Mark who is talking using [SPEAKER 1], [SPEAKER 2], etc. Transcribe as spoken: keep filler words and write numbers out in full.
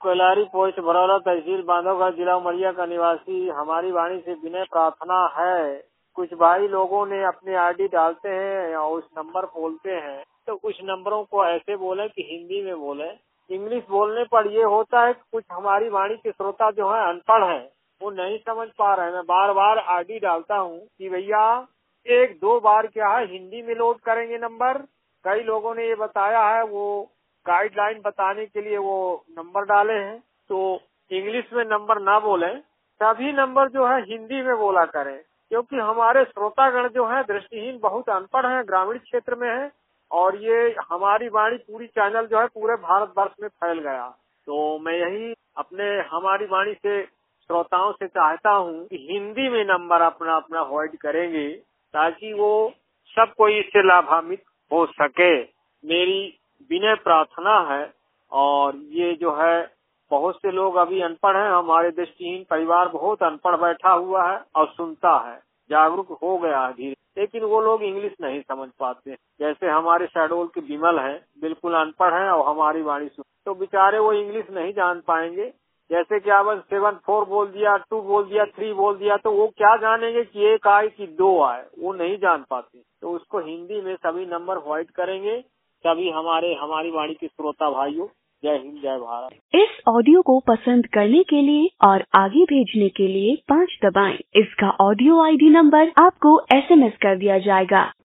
[SPEAKER 1] कैलारी post भरौला तहसील बांधवगढ़ जिला उमरिया का निवासी। हमारी वाणी से विनय प्रार्थना है, कुछ भाई लोगों ने अपने आईडी डालते हैं और उस नंबर बोलते हैं, तो कुछ नंबरों को ऐसे बोले कि हिंदी में बोले। इंग्लिश बोलने पर ये होता है कि कुछ हमारी वाणी के श्रोता जो है अनपढ़ हैं, वो नहीं समझ पा रहे हैं। मैं बार बार आईडी डालता हूँ कि भैया एक दो बार क्या है हिंदी में लोड करेंगे नंबर। कई लोगों ने ये बताया है, वो गाइडलाइन बताने के लिए वो नंबर डाले हैं, तो इंग्लिश में नंबर ना बोलें, सभी नंबर जो है हिंदी में बोला करें, क्योंकि हमारे श्रोतागण जो है दृष्टिहीन बहुत अनपढ़ हैं, ग्रामीण क्षेत्र में है, और ये हमारी वाणी पूरी चैनल जो है पूरे भारतवर्ष में फैल गया। तो मैं यही अपने हमारी वाणी से श्रोताओं से चाहता हूँ कि हिंदी में नंबर अपना अपना होल्ड करेंगे, ताकि वो सब कोई इससे लाभान्वित हो सके। मेरी विनय प्रार्थना है। और ये जो है बहुत से लोग अभी अनपढ़ हैं, हमारे दृष्टिहीन परिवार बहुत अनपढ़ बैठा हुआ है और सुनता है, जागरूक हो गया है धीरे, लेकिन वो लोग इंग्लिश नहीं समझ पाते। जैसे हमारे शहडोल के विमल हैं, बिल्कुल अनपढ़ हैं और हमारी वाणी सुन, तो बेचारे वो इंग्लिश नहीं जान पाएंगे। जैसे कि अब सेवन फोर बोल दिया, टू बोल दिया, थ्री बोल दिया, तो वो क्या जानेंगे कि एक आए कि दो आए, वो नहीं जान पाते। तो उसको हिंदी में सभी नंबर व्हाइट करेंगे। सभी हमारे हमारी वाणी के श्रोता भाइयों, जय हिंद जय भारत।
[SPEAKER 2] इस ऑडियो को पसंद करने के लिए और आगे भेजने के लिए पाँच दबाएं। इसका ऑडियो आईडी नंबर आपको एसएमएस कर दिया जाएगा।